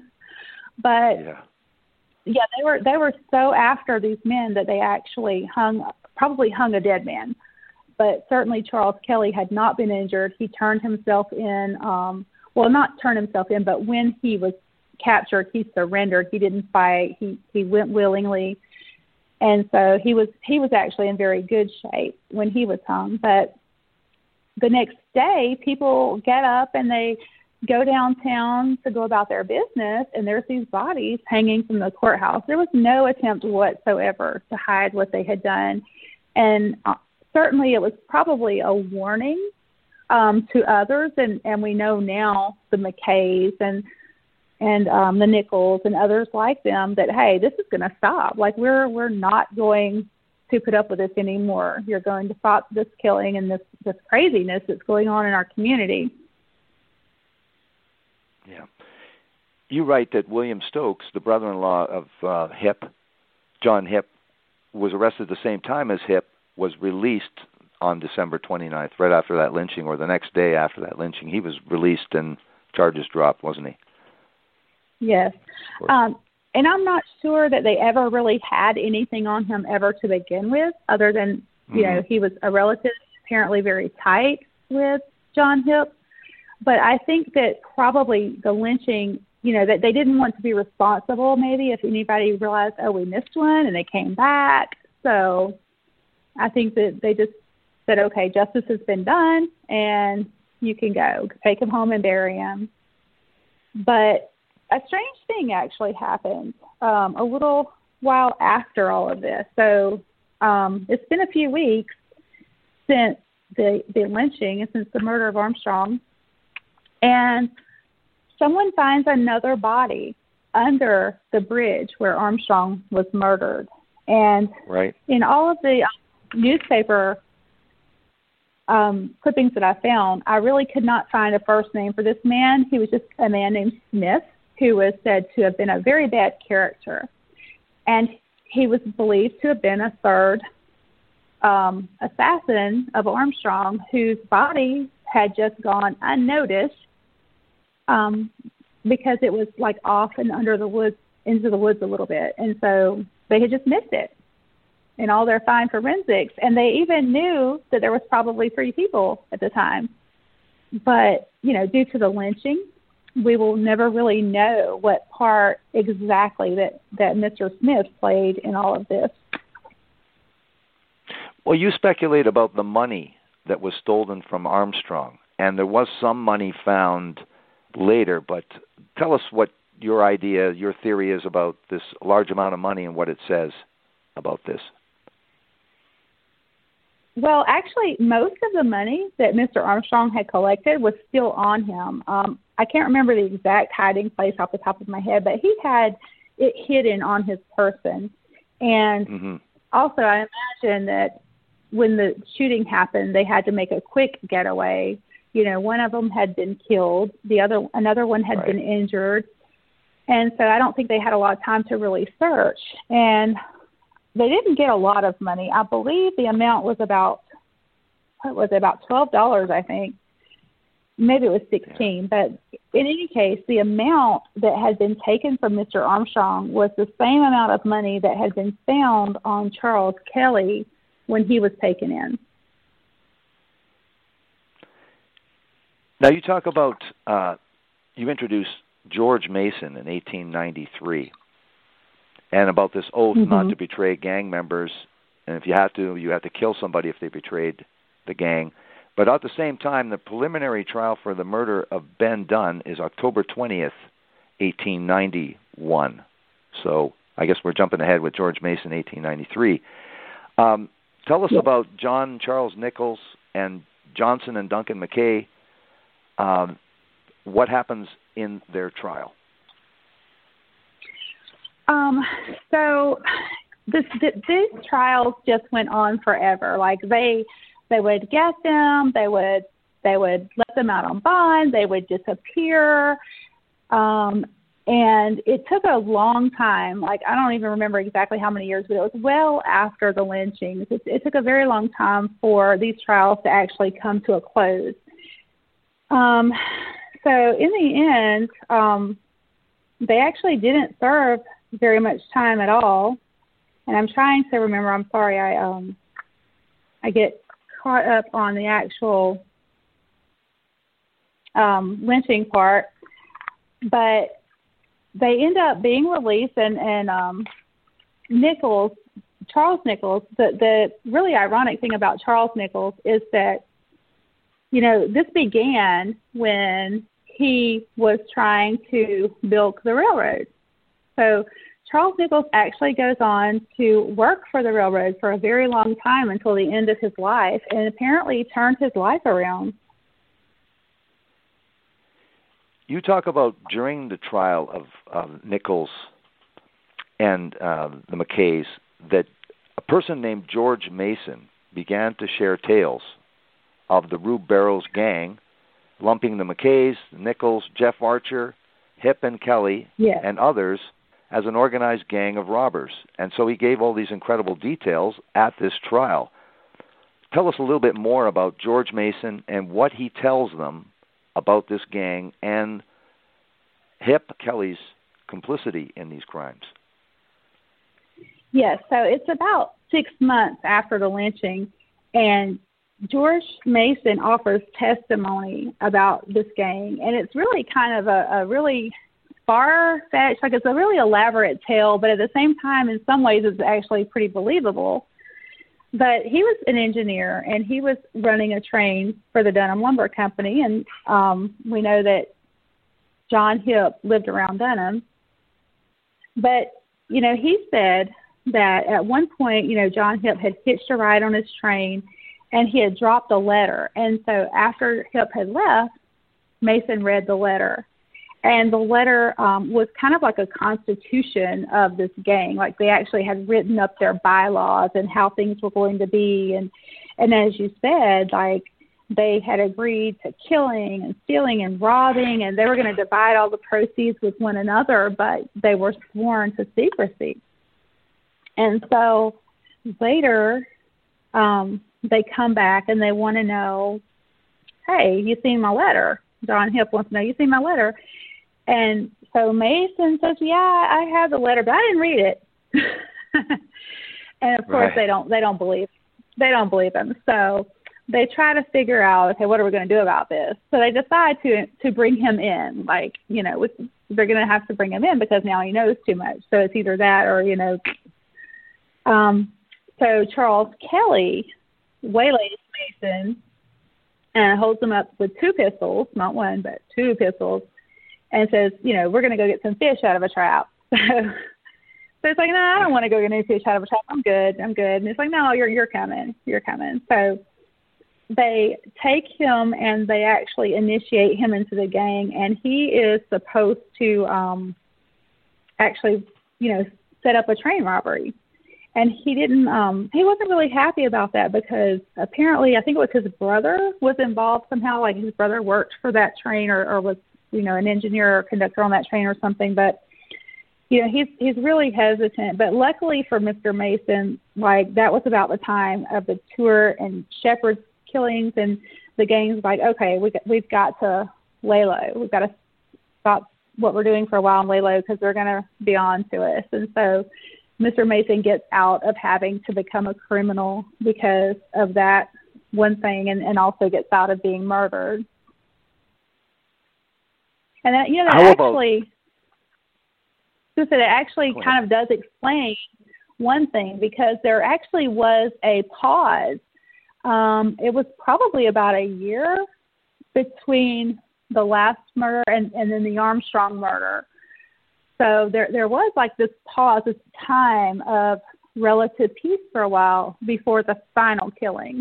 But yeah. yeah, they were they were so after these men that they actually hung, probably hung a dead man. But certainly Charles Kelly had not been injured. He turned himself in, um, well, not turn himself in, but when he was captured, he surrendered. He didn't fight. He he went willingly. And so he was he was actually in very good shape when he was hung. But the next day, people get up and they go downtown to go about their business, and there's these bodies hanging from the courthouse. There was no attempt whatsoever to hide what they had done. And uh, certainly it was probably a warning um, to others, and, and we know now the McKays and and um, the Nichols and others like them that, hey, this is going to stop. Like, we're we're not going to put up with this anymore. You're going to stop this killing and this, this craziness that's going on in our community. Yeah. You write that William Stokes, the brother-in-law of uh, Hip, John Hip, was arrested the same time as Hip, was released on December twenty-ninth, right after that lynching, or the next day after that lynching. He was released and charges dropped, wasn't he? Yes. Um, and I'm not sure that they ever really had anything on him ever to begin with, other than, you mm-hmm. know, he was a relative, apparently very tight with John Hip. But I think that probably the lynching, you know, that they didn't want to be responsible maybe if anybody realized, oh, we missed one, and they came back. So I think that they just said, okay, justice has been done, and you can go. Take him home and bury him. But a strange thing actually happened um, a little while after all of this. So um, it's been a few weeks since the, the lynching and since the murder of Armstrong, and someone finds another body under the bridge where Armstrong was murdered. And right. in all of the newspaper um, clippings that I found, I really could not find a first name for this man. He was just a man named Smith, who was said to have been a very bad character. And he was believed to have been a third um, assassin of Armstrong, whose body had just gone unnoticed um, because it was like off and under the woods, into the woods a little bit. And so they had just missed it in all their fine forensics. And they even knew that there was probably three people at the time. But, you know, due to the lynching, we will never really know what part exactly that, that Mister Smith played in all of this. Well, you speculate about the money that was stolen from Armstrong, and there was some money found later, but tell us what your idea, your theory is about this large amount of money and what it says about this. Well, actually, most of the money that Mister Armstrong had collected was still on him. Um, I can't remember the exact hiding place off the top of my head, but he had it hidden on his person. And mm-hmm. also, I imagine that when the shooting happened, they had to make a quick getaway. You know, one of them had been killed, the other, another one had right. been injured, and so I don't think they had a lot of time to really search. And they didn't get a lot of money. I believe the amount was about, what was it, about twelve dollars, I think. Maybe it was sixteen. Yeah. But in any case, the amount that had been taken from Mister Armstrong was the same amount of money that had been found on Charles Kelly when he was taken in. Now you talk about, uh, you introduced George Mason in eighteen ninety-three. And about this oath mm-hmm. not to betray gang members, and if you have to, you have to kill somebody if they betrayed the gang. But at the same time, the preliminary trial for the murder of Ben Dunn is October twentieth, eighteen ninety-one. So I guess we're jumping ahead with George Mason, eighteen ninety-three. Um, tell us yeah. about John Charles Nichols and Johnson and Duncan McKay. Um, what happens in their trial? Um, so this, this, these trials just went on forever. Like they, they would get them, they would, they would let them out on bond, they would disappear. Um, and it took a long time. Like, I don't even remember exactly how many years, but it was well after the lynchings. It, it took a very long time for these trials to actually come to a close. Um, so in the end, um, they actually didn't serve very much time at all. And I'm trying to remember, I'm sorry, I um I get caught up on the actual um, lynching part. But they end up being released, and, and um, Nichols, Charles Nichols, the, the really ironic thing about Charles Nichols is that, you know, this began when he was trying to build the railroad. So Charles Nichols actually goes on to work for the railroad for a very long time until the end of his life, and apparently turned his life around. you talk about during the trial of, of Nichols and uh, the McKays that a person named George Mason began to share tales of the Rube Barrows gang, lumping the McKays, Nichols, Jeff Archer, Hip and Kelly, yes. and others as an organized gang of robbers. And so he gave all these incredible details at this trial. Tell us a little bit more about George Mason and what he tells them about this gang and Hip Kelly's complicity in these crimes. Yes, so it's about six months after the lynching, and George Mason offers testimony about this gang, and it's really kind of a, a really far-fetched, like it's a really elaborate tale, but at the same time, in some ways, it's actually pretty believable. But he was an engineer, and he was running a train for the Dunham Lumber Company, and um, we know that John Hip lived around Dunham. But, you know, he said that at one point, you know, John Hip had hitched a ride on his train, and he had dropped a letter. And so after Hip had left, Mason read the letter. And the letter um, was kind of like a constitution of this gang. Like they actually had written up their bylaws and how things were going to be. And, and as you said, like they had agreed to killing and stealing and robbing, and they were going to divide all the proceeds with one another, but they were sworn to secrecy. And so later um, they come back and they want to know, hey, you seen my letter? John Hip wants to know, you seen my letter? And so Mason says, yeah, I have the letter, but I didn't read it. And of course, right. they don't they don't believe they don't believe him. So they try to figure out, okay, what are we going to do about this? So they decide to to bring him in. Like, you know, with, they're going to have to bring him in because now he knows too much. So it's either that or, you know. Um, so Charles Kelly waylays Mason and holds him up with two pistols, not one, but two pistols, and says, you know, we're going to go get some fish out of a trap. So, so it's like, no, I don't want to go get any fish out of a trap. I'm good. I'm good. And it's like, no, you're you're coming. You're coming. So they take him and they actually initiate him into the gang, and he is supposed to um, actually, you know, set up a train robbery. And he didn't, um, he wasn't really happy about that because apparently, I think it was his brother was involved somehow, like his brother worked for that train or, or was, you know, an engineer or conductor on that train or something. But, you know, he's, he's really hesitant. But luckily for Mister Mason, like that was about the time of the Tour and Shepherd's killings, and the gang's like, okay, we, we've got to lay low. We've got to stop what we're doing for a while and lay low because they're going to be on to us. And so Mister Mason gets out of having to become a criminal because of that one thing, and, and also gets out of being murdered. And that, you know, that How actually, about, just that it actually Go kind of does explain one thing, because there actually was a pause. Um, it was probably about a year between the last murder and, and then the Armstrong murder. So there there was like this pause, this time of relative peace for a while before the final killing.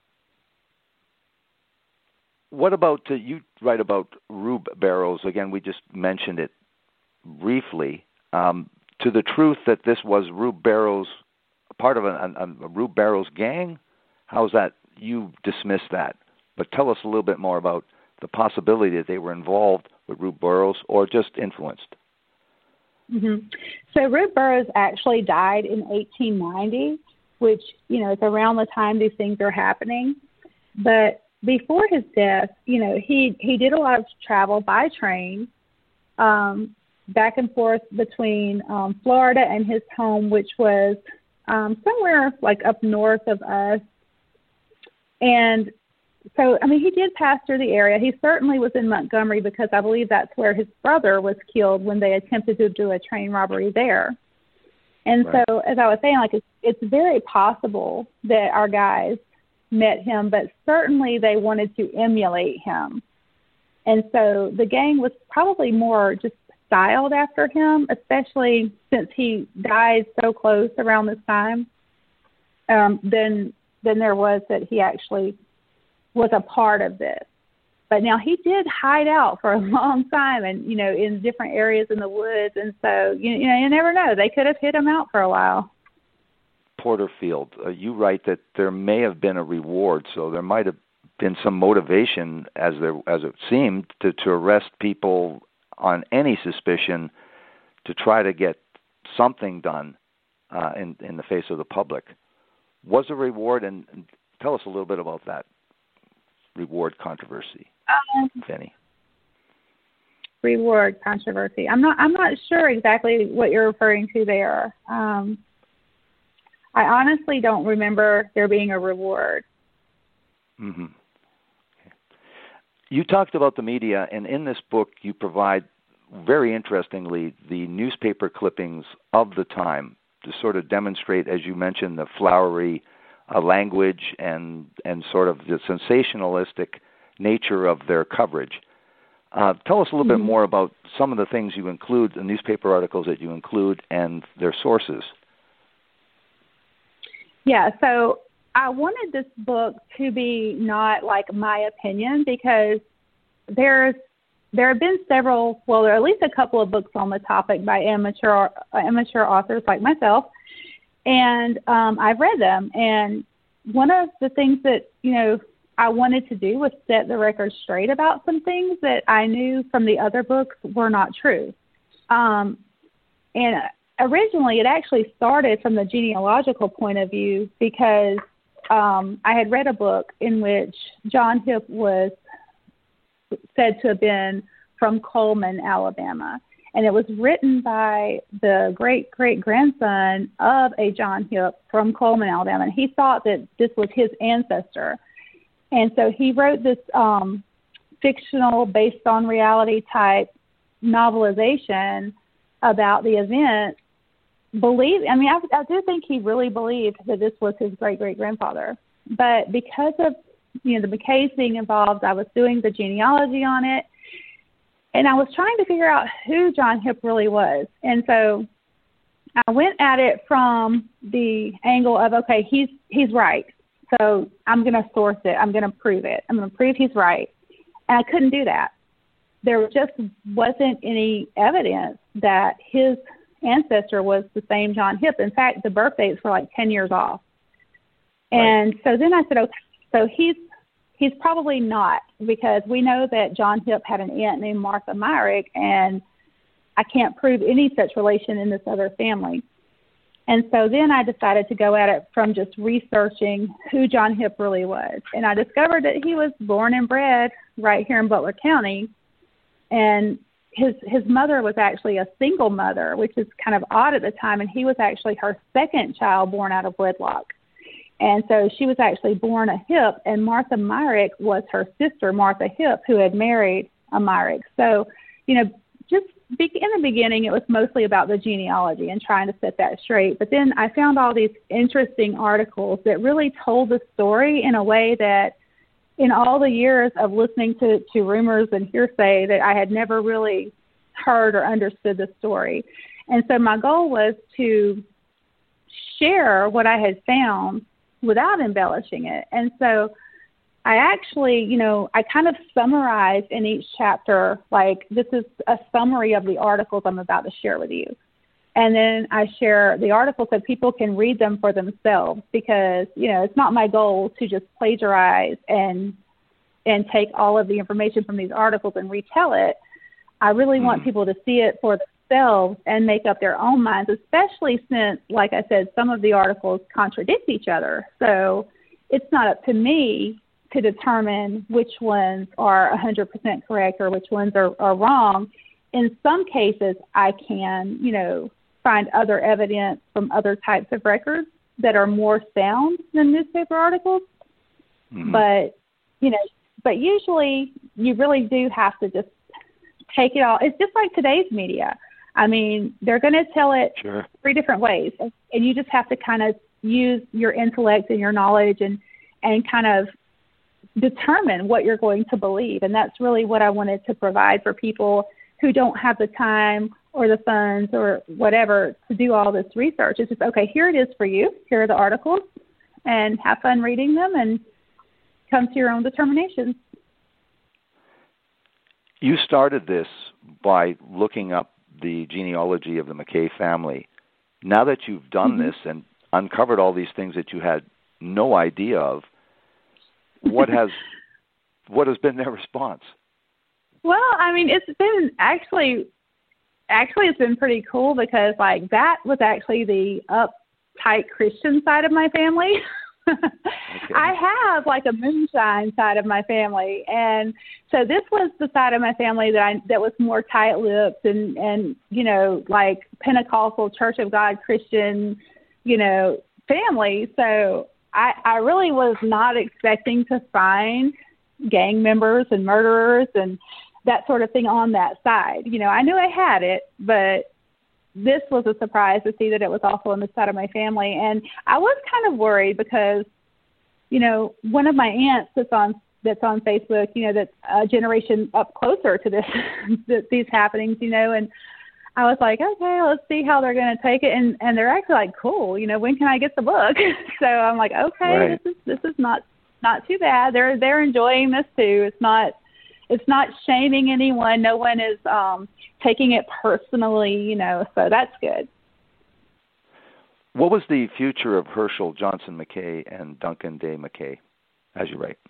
What about, uh, you write about Rube Barrows, again, we just mentioned it briefly, um, to the truth that this was Rube Barrows, part of a, a, a Rube Barrows gang? How's that? You dismiss that. But tell us a little bit more about the possibility that they were involved with Rube Barrows or just influenced. Mm-hmm. So Rube Barrows actually died in eighteen ninety, which, you know, it's around the time these things are happening. But before his death, you know, he, he did a lot of travel by train um, back and forth between um, Florida and his home, which was um, somewhere like up north of us. And so, I mean, he did pass through the area. He certainly was in Montgomery because I believe that's where his brother was killed when they attempted to do a train robbery there. And right. so, as I was saying, like it's, it's very possible that our guys met him, but certainly they wanted to emulate him. And so the gang was probably more just styled after him, especially since he died so close around this time, um, than, than there was that he actually was a part of this. But now he did hide out for a long time, and you know, in different areas in the woods, and so you, you know, you never know. They could have hid him out for a while. Porterfield, uh, you write that there may have been a reward, so there might have been some motivation, as there as it seemed, to, to arrest people on any suspicion to try to get something done uh, in in the face of the public. Was a reward, and, and tell us a little bit about that reward controversy, um, Penny. Reward controversy. I'm not. I'm not sure exactly what you're referring to there. Um, I honestly don't remember there being a reward. Mm-hmm. Okay. You talked about the media, and in this book, you provide, very interestingly, the newspaper clippings of the time to sort of demonstrate, as you mentioned, the flowery uh, language and and sort of the sensationalistic nature of their coverage. Uh, tell us a little mm-hmm. bit more about some of the things you include, the newspaper articles that you include, and their sources. Yeah, so I wanted this book to be not like my opinion, because there's there have been several, well, there are at least a couple of books on the topic by amateur amateur authors like myself, and um, I've read them. And one of the things that, you know, I wanted to do was set the record straight about some things that I knew from the other books were not true. Um, and originally, it actually started from the genealogical point of view, because um, I had read a book in which John Hipp was said to have been from Coleman, Alabama. And it was written by the great-great-grandson of a John Hipp from Coleman, Alabama. And he thought that this was his ancestor. And so he wrote this um, fictional, based on reality type novelization about the event. Believe, I mean, I, I do think he really believed that this was his great-great-grandfather. But because of, you know, the McKays being involved, I was doing the genealogy on it, and I was trying to figure out who John Hipp really was. And so I went at it from the angle of, okay, he's he's right, so I'm going to source it. I'm going to prove it. I'm going to prove he's right. And I couldn't do that. There just wasn't any evidence that his ancestor was the same John Hipp. In fact, the birth dates were like ten years off. And right. so then I said, okay, so he's he's probably not, because we know that John Hipp had an aunt named Martha Myrick, and I can't prove any such relation in this other family. And so then I decided to go at it from just researching who John Hipp really was. And I discovered that he was born and bred right here in Butler County, and his his mother was actually a single mother, which is kind of odd at the time, and he was actually her second child born out of wedlock. And so she was actually born a Hipp, and Martha Myrick was her sister, Martha Hipp, who had married a Myrick. So, you know, just be, in the beginning, it was mostly about the genealogy and trying to set that straight. But then I found all these interesting articles that really told the story in a way that, in all the years of listening to, to rumors and hearsay, that I had never really heard or understood the story. And so my goal was to share what I had found without embellishing it. And so I actually, you know, I kind of summarized in each chapter, like, this is a summary of the articles I'm about to share with you. And then I share the articles so people can read them for themselves, because, you know, it's not my goal to just plagiarize and and take all of the information from these articles and retell it. I really mm-hmm. want people to see it for themselves and make up their own minds, especially since, like I said, some of the articles contradict each other. So it's not up to me to determine which ones are one hundred percent correct or which ones are, are wrong. In some cases, I can, you know, find other evidence from other types of records that are more sound than newspaper articles. Mm-hmm. But, you know, but usually you really do have to just take it all. It's just like today's media. I mean, they're going to tell it sure. three different ways, and you just have to kind of use your intellect and your knowledge and, and kind of determine what you're going to believe. And that's really what I wanted to provide for people who don't have the time or the funds or whatever to do all this research. It's just, okay, here it is for you. Here are the articles, and have fun reading them and come to your own determinations. You started this by looking up the genealogy of the McKay family. Now that you've done mm-hmm. this and uncovered all these things that you had no idea of, what has what has been their response? Well, I mean, it's been actually, actually it's been pretty cool because, like, that was actually the uptight Christian side of my family. Okay. I have, like, a moonshine side of my family, and so this was the side of my family that I that was more tight-lipped and, and you know, like, Pentecostal, Church of God, Christian, you know, family. So I, I really was not expecting to find gang members and murderers and that sort of thing on that side. You know, I knew I had it, but this was a surprise to see that it was also on the side of my family. And I was kind of worried because, you know, one of my aunts that's on that's on Facebook, you know, that's a generation up closer to this, these happenings, you know, and I was like, okay, let's see how they're going to take it. And, and they're actually like, cool, you know, when can I get the book? So I'm like, okay, right. this is, this is not, not too bad. They're, they're enjoying this too. It's not, it's not shaming anyone. No one is um, taking it personally, you know, so that's good. What was the future of Herschel Johnson McKay and Duncan Day McKay, as you write?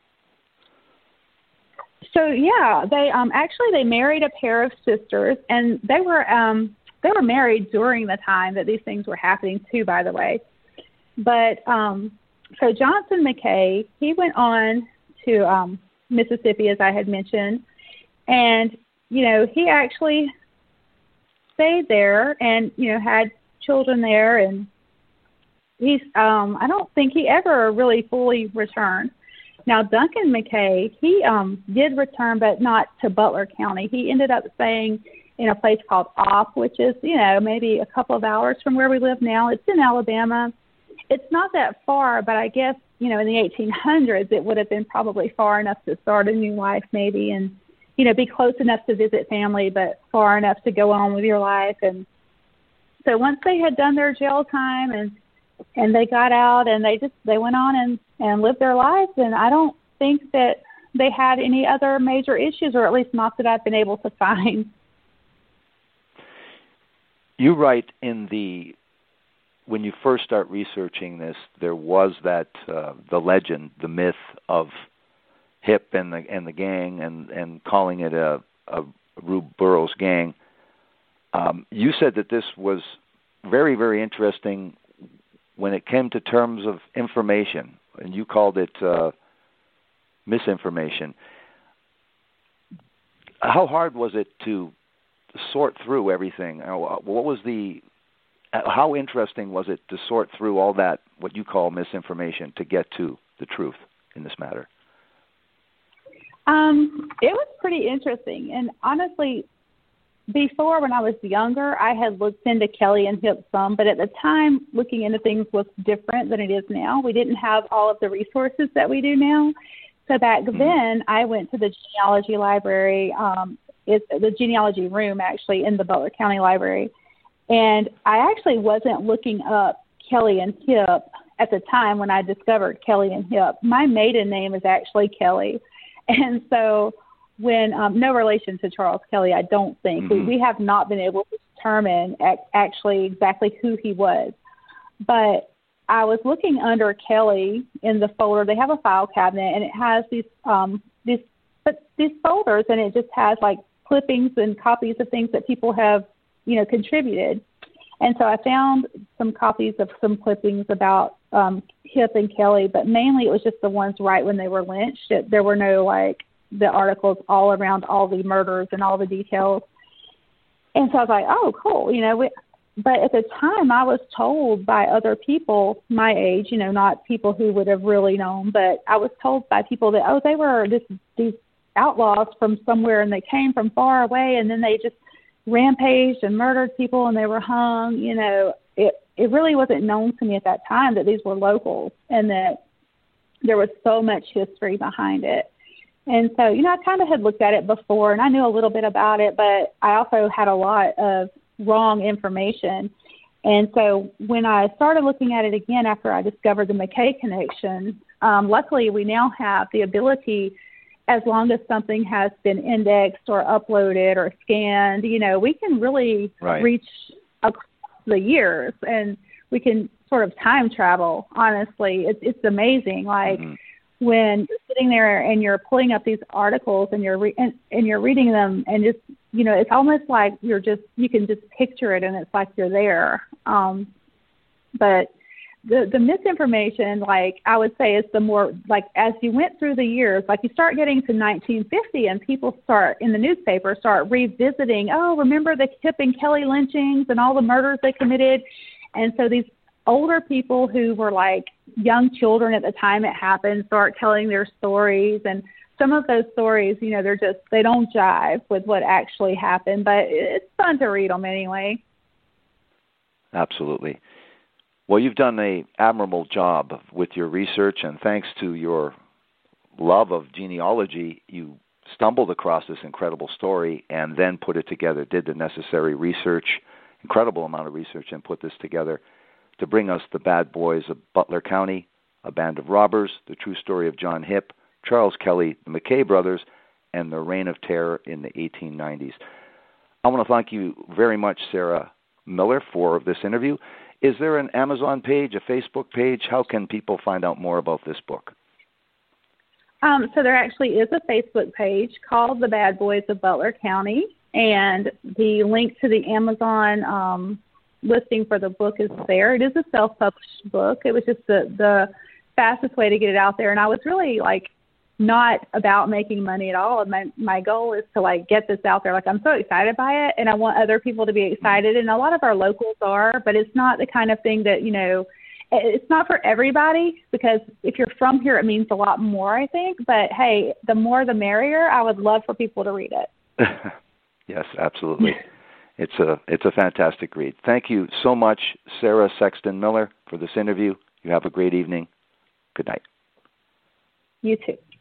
So yeah, they um, actually they married a pair of sisters, and they were um, they were married during the time that these things were happening too, by the way. But um, so Johnson McKay, he went on to um, Mississippi, as I had mentioned, and you know he actually stayed there and you know had children there, and he's um, I don't think he ever really fully returned. Now, Duncan McKay, he um, did return, but not to Butler County. He ended up staying in a place called Opp, which is, you know, maybe a couple of hours from where we live now. It's in Alabama. It's not that far, but I guess, you know, in the eighteen hundreds, it would have been probably far enough to start a new life maybe and, you know, be close enough to visit family, but far enough to go on with your life. And so once they had done their jail time and and they got out and they just they went on and, and lived their lives, and I don't think that they had any other major issues, or at least not that I've been able to find. You write in the when you first start researching this, there was that uh, the legend, the myth of Hip and the and the gang, and, and calling it a, a Rube Burroughs gang. Um, you said that this was very, very interesting when it came to terms of information, and you called it uh, misinformation. How hard was it to sort through everything? What was the, how interesting was it to sort through all that, what you call misinformation, to get to the truth in this matter? Um, it was pretty interesting, and honestly, before, when I was younger, I had looked into Kelly and Hip some, but at the time, looking into things was different than it is now. We didn't have all of the resources that we do now. So back mm-hmm. then, I went to the genealogy library, um, it's the genealogy room, actually, in the Butler County Library. And I actually wasn't looking up Kelly and Hip at the time when I discovered Kelly and Hip. My maiden name is actually Kelly. And so when um, no relation to Charles Kelly, I don't think. Mm-hmm. We, we have not been able to determine ac- actually exactly who he was. But I was looking under Kelly in the folder. They have a file cabinet, and it has these um, these but these folders, and it just has like clippings and copies of things that people have, you know, contributed. And so I found some copies of some clippings about um, Hip and Kelly, but mainly it was just the ones right when they were lynched. It, there were no like the articles all around all the murders and all the details. And so I was like, oh, cool. You know, we, but at the time I was told by other people my age, you know, not people who would have really known, but I was told by people that, oh, they were this, these outlaws from somewhere and they came from far away and then they just rampaged and murdered people and they were hung. You know, it, it really wasn't known to me at that time that these were locals and that there was so much history behind it. And so, you know, I kind of had looked at it before, and I knew a little bit about it, but I also had a lot of wrong information. And so when I started looking at it again after I discovered the McKay connection, um, luckily we now have the ability as long as something has been indexed or uploaded or scanned, you know, we can really right. reach across the years, and we can sort of time travel, honestly. It's, it's amazing. Like, mm-hmm. when you're sitting there and you're pulling up these articles and you're re- and, and you're reading them, and just, you know, it's almost like you're just, you can just picture it, and it's like you're there. Um, but the the misinformation, like, I would say, is the more, like, as you went through the years, like, you start getting to nineteen fifty and people start, in the newspaper, start revisiting, oh, remember the Kip and Kelly lynchings and all the murders they committed? And so these older people who were, like, young children at the time it happened start telling their stories. And some of those stories, you know, they're just, they don't jive with what actually happened, but it's fun to read them anyway. Absolutely. Well, you've done an admirable job with your research, and thanks to your love of genealogy, you stumbled across this incredible story and then put it together, did the necessary research, incredible amount of research, and put this together to bring us The Bad Boys of Butler County, A Band of Robbers, the true story of John Hipp, Charles Kelly, the McKay brothers, and the Reign of Terror in the eighteen nineties. I want to thank you very much, Sarah Miller, for this interview. Is there an Amazon page, a Facebook page? How can people find out more about this book? Um, so there actually is a Facebook page called The Bad Boys of Butler County, and the link to the Amazon um, listing for the book is there. It is a self-published book. It was just the, the fastest way to get it out there, and I was really, like, not about making money at all. My my goal is to, like, get this out there. Like, I'm so excited by it, and I want other people to be excited, and a lot of our locals are, but it's not the kind of thing that, you know, it's not for everybody, because if you're from here, it means a lot more, I think. But, hey, the more the merrier. I would love for people to read it. Yes, absolutely. It's a it's a fantastic read. Thank you so much, Sarah Sexton Miller, for this interview. You have a great evening. Good night. You too.